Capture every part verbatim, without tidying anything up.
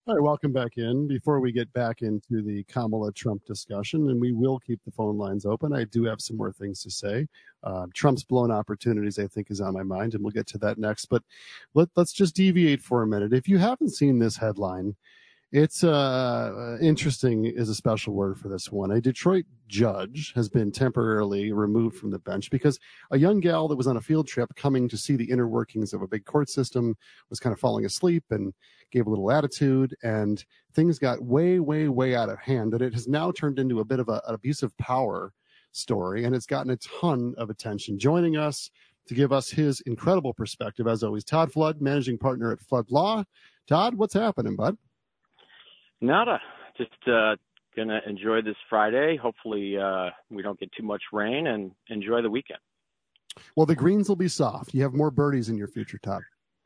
All right, welcome back in. Before we get back into the Kamala Trump discussion, and we will keep the phone lines open, I do have some more things to say. Uh, Trump's blown opportunities, I think, is on my mind, and we'll get to that next. But let, let's just deviate for a minute. If you haven't seen this headline, it's uh, interesting is a special word for this one. A Detroit judge has been temporarily removed from the bench because a young gal that was on a field trip coming to see the inner workings of a big court system was kind of falling asleep and gave a little attitude, and things got way, way, way out of hand. That it has now turned into a bit of a, an abusive power story, and it's gotten a ton of attention. Joining us to give us his incredible perspective, as always, Todd Flood, managing partner at Flood Law. Todd, what's happening, bud? Nada. Just uh, going to enjoy this Friday. Hopefully uh, we don't get too much rain and enjoy the weekend. Well, the greens will be soft. You have more birdies in your future, Todd.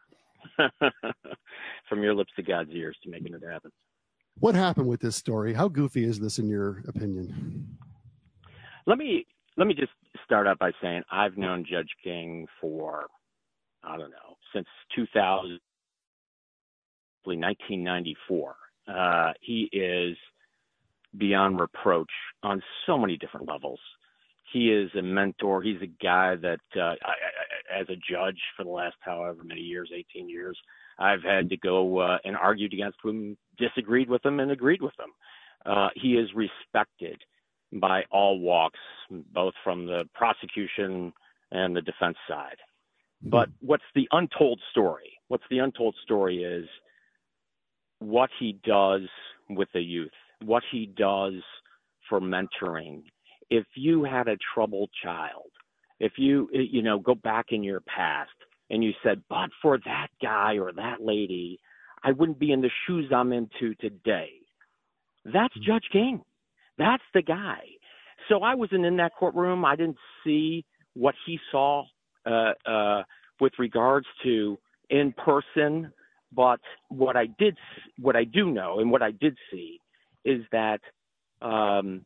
From your lips to God's ears to making it happen. What happened with this story? How goofy is this in your opinion? Let me let me just start out by saying I've known Judge King for, I don't know, since two thousand, nineteen ninety-four. Uh, he is beyond reproach on so many different levels. He is a mentor. He's a guy that, uh, I, I, as a judge for the last however many years, eighteen years, I've had to go uh, and argued against him, disagreed with him, and agreed with him. Uh, he is respected by all walks, both from the prosecution and the defense side. But what's the untold story? What's the untold story is what he does with the youth, what he does for mentoring. If you had a troubled child, if you, you know, go back in your past and you said, but for that guy or that lady, I wouldn't be in the shoes I'm into today. That's Judge King. That's the guy. So I wasn't in that courtroom. I didn't see what he saw uh, uh, with regards to in person. But what I did, what I do know, and what I did see, is that um,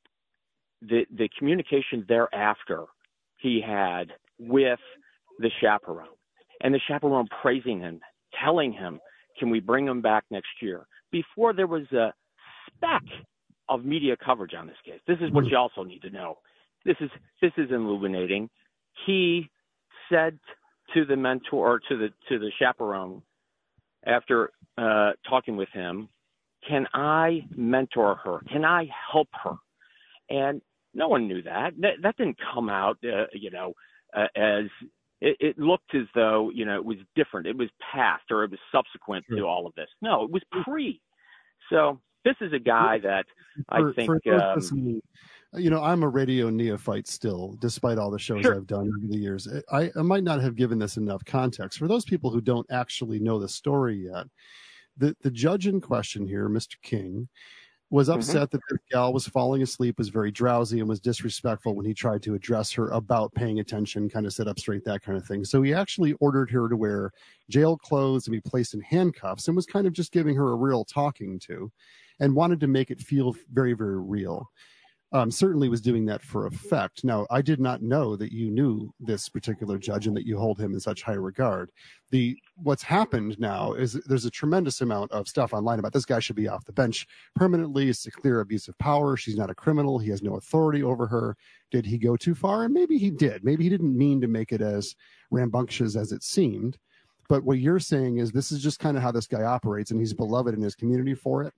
the the communication thereafter he had with the chaperone, and the chaperone praising him, telling him, "Can we bring him back next year?" Before there was a speck of media coverage on this case. This is what you also need to know. This is this is illuminating. He said to the mentor, or to the to the chaperone, after uh, talking with him, can I mentor her? Can I help her? And no one knew that. That, that didn't come out, uh, you know, uh, as it, it looked as though, you know, it was different. It was past or it was subsequent sure. to all of this. No, it was pre. So this is a guy that for, I think, um, you know, I'm a radio neophyte still, despite all the shows sure. I've done over the years. I, I might not have given this enough context. For those people who don't actually know the story yet, the, the judge in question here, Mister King, was upset mm-hmm. that the gal was falling asleep, was very drowsy, and was disrespectful when he tried to address her about paying attention, kind of sit up straight, that kind of thing. So he actually ordered her to wear jail clothes and be placed in handcuffs, and was kind of just giving her a real talking to, and wanted to make it feel very, very real. Um, certainly was doing that for effect. Now, I did not know that you knew this particular judge and that you hold him in such high regard. The what's happened now is there's a tremendous amount of stuff online about this guy should be off the bench permanently. It's a clear abuse of power. She's not a criminal. He has no authority over her. Did he go too far? And maybe he did. Maybe he didn't mean to make it as rambunctious as it seemed. But what you're saying is this is just kind of how this guy operates, and he's beloved in his community for it.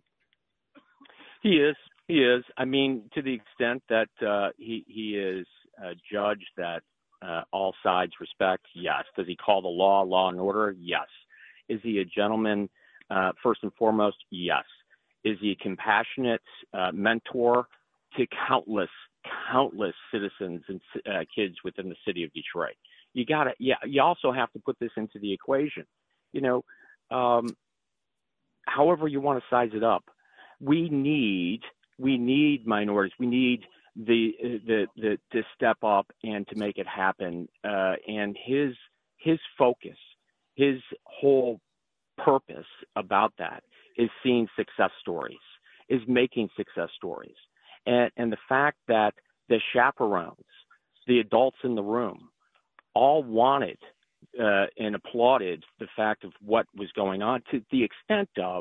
He is. He is. I mean, to the extent that uh, he he is a judge that uh, all sides respect, yes. Does he call the law law and order? Yes. Is he a gentleman uh, first and foremost? Yes. Is he a compassionate uh, mentor to countless, countless citizens and uh, kids within the city of Detroit? You got to, yeah. You also have to put this into the equation. You know, um, however you want to size it up, we need. We need minorities. We need the the the to step up and to make it happen. Uh, and his his focus, his whole purpose about that is seeing success stories, is making success stories, and and the fact that the chaperones, the adults in the room, all wanted uh, and applauded the fact of what was going on, to the extent of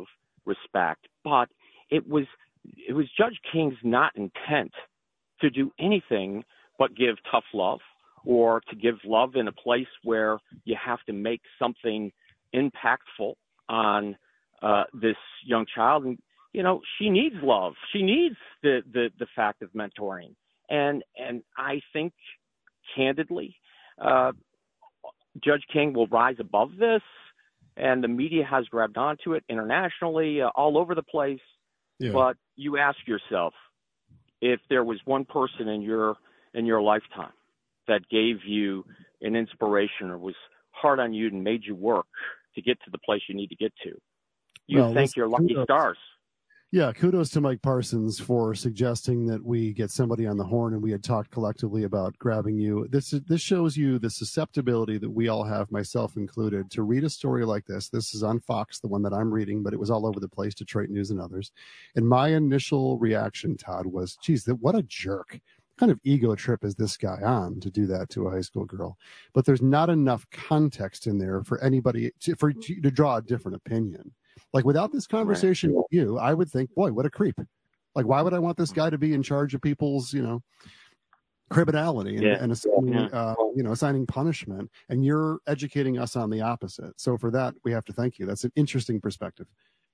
respect. But it was it was Judge King's not intent to do anything but give tough love, or to give love in a place where you have to make something impactful on uh, this young child. And, you know, she needs love. She needs the, the, the fact of mentoring. And, and I think, candidly, uh, Judge King will rise above this, and the media has grabbed onto it internationally, uh, all over the place. Yeah. But you ask yourself, if there was one person in your in your lifetime that gave you an inspiration or was hard on you and made you work to get to the place you need to get to, you well, thank your lucky kudos. stars. Yeah, kudos to Mike Parsons for suggesting that we get somebody on the horn, and we had talked collectively about grabbing you. This this shows you the susceptibility that we all have, myself included, to read a story like this. This is on Fox, the one that I'm reading, but it was all over the place, Detroit News and others. And my initial reaction, Todd, was, geez, what a jerk. What kind of ego trip is this guy on to do that to a high school girl? But there's not enough context in there for anybody to, for to draw a different opinion. Like, without this conversation right. with you, I would think, boy, what a creep. Like, why would I want this guy to be in charge of people's, you know, criminality and, yeah. and assigning, yeah. uh, you know, assigning punishment? And you're educating us on the opposite. So for that, we have to thank you. That's an interesting perspective.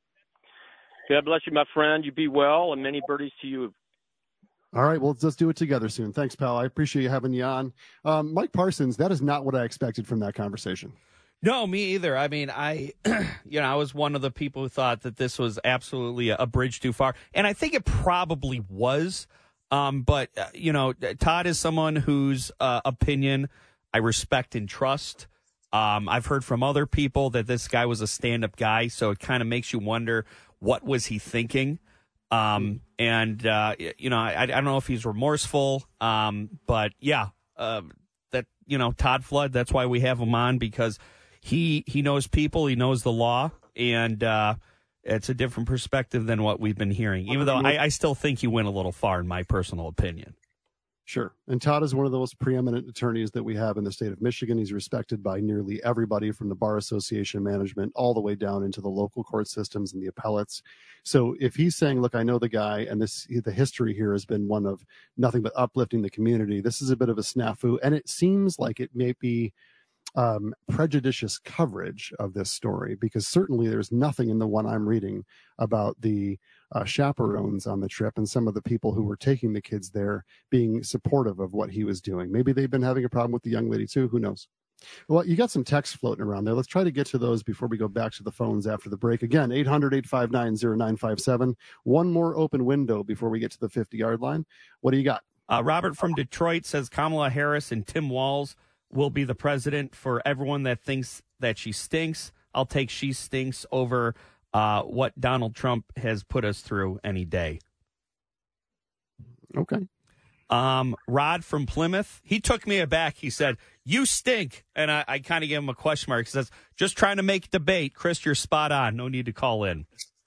God bless you, my friend. You be well, and many birdies to you. All right, well, let's do it together soon. Thanks, pal. I appreciate you having you on. Um, Mike Parsons, that is not what I expected from that conversation. No, me either. I mean, I, you know, I was one of the people who thought that this was absolutely a, a bridge too far. And I think it probably was. Um, but, uh, you know, Todd is someone whose uh, opinion I respect and trust. Um, I've heard from other people that this guy was a stand-up guy. So it kind of makes you wonder, what was he thinking? Um, and, uh, you know, I, I don't know if he's remorseful. Um, but, yeah, uh, that, you know, Todd Flood, that's why we have him on, because He he knows people, he knows the law, and uh, it's a different perspective than what we've been hearing, even though I, I still think he went a little far, in my personal opinion. Sure. And Todd is one of the most preeminent attorneys that we have in the state of Michigan. He's respected by nearly everybody, from the Bar Association management all the way down into the local court systems and the appellates. So if he's saying, look, I know the guy, and this the history here has been one of nothing but uplifting the community, this is a bit of a snafu, and it seems like it may be Um, prejudicious coverage of this story, because certainly there's nothing in the one I'm reading about the uh, chaperones on the trip and some of the people who were taking the kids there being supportive of what he was doing. Maybe they've been having a problem with the young lady too. Who knows? Well, you got some text floating around there. Let's try to get to those before we go back to the phones after the break. Again, eight hundred, eight five nine, oh nine five seven. One more open window before we get to the fifty-yard line. What do you got? Uh, Robert from Detroit says Kamala Harris and Tim Walz will be the president. For everyone that thinks that she stinks, I'll take she stinks over uh, what Donald Trump has put us through any day. Okay. Um, Rod from Plymouth, he took me aback. He said, you stink. And I, I kind of gave him a question mark. He says, just trying to make debate. Chris, you're spot on. No need to call in.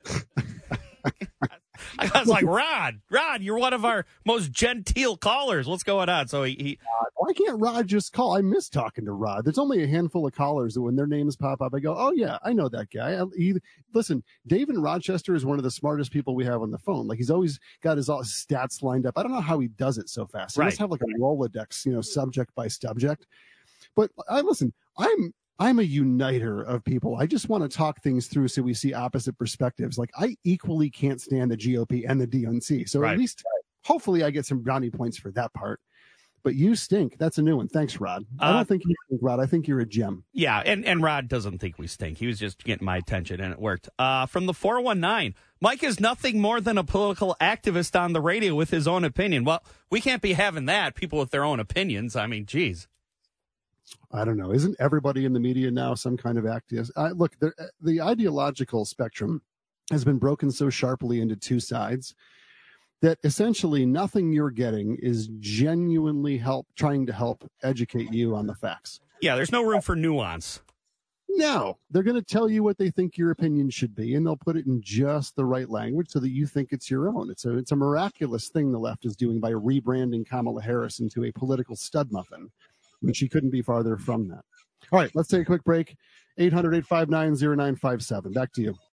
I was like, Rod, Rod, you're one of our most genteel callers. What's going on? So he, he why can't Rod just call? I miss talking to Rod. There's only a handful of callers that when their names pop up, I go, oh yeah, I know that guy. I, he, listen, Dave in Rochester is one of the smartest people we have on the phone. Like, he's always got his all his stats lined up. I don't know how he does it so fast. He right. must have like a Rolodex, you know, subject by subject. But I listen, I'm I'm a uniter of people. I just want to talk things through so we see opposite perspectives. Like, I equally can't stand the G O P and the D N C. So right. at least, hopefully, I get some brownie points for that part. But you stink. That's a new one. Thanks, Rod. I don't uh, think you stink, Rod. I think you're a gem. Yeah, and, and Rod doesn't think we stink. He was just getting my attention, and it worked. Uh, from the four one nine, Mike is nothing more than a political activist on the radio with his own opinion. Well, we can't be having that, people with their own opinions. I mean, geez. I don't know. Isn't everybody in the media now some kind of activist? I, look, the, the ideological spectrum has been broken so sharply into two sides that essentially nothing you're getting is genuinely help trying to help educate you on the facts. Yeah, there's no room for nuance. No, they're going to tell you what they think your opinion should be, and they'll put it in just the right language so that you think it's your own. It's a, it's a miraculous thing the left is doing by rebranding Kamala Harris into a political stud muffin, when she couldn't be farther from that. All right, let's take a quick break. eight hundred, eight five nine, oh nine five seven. Back to you.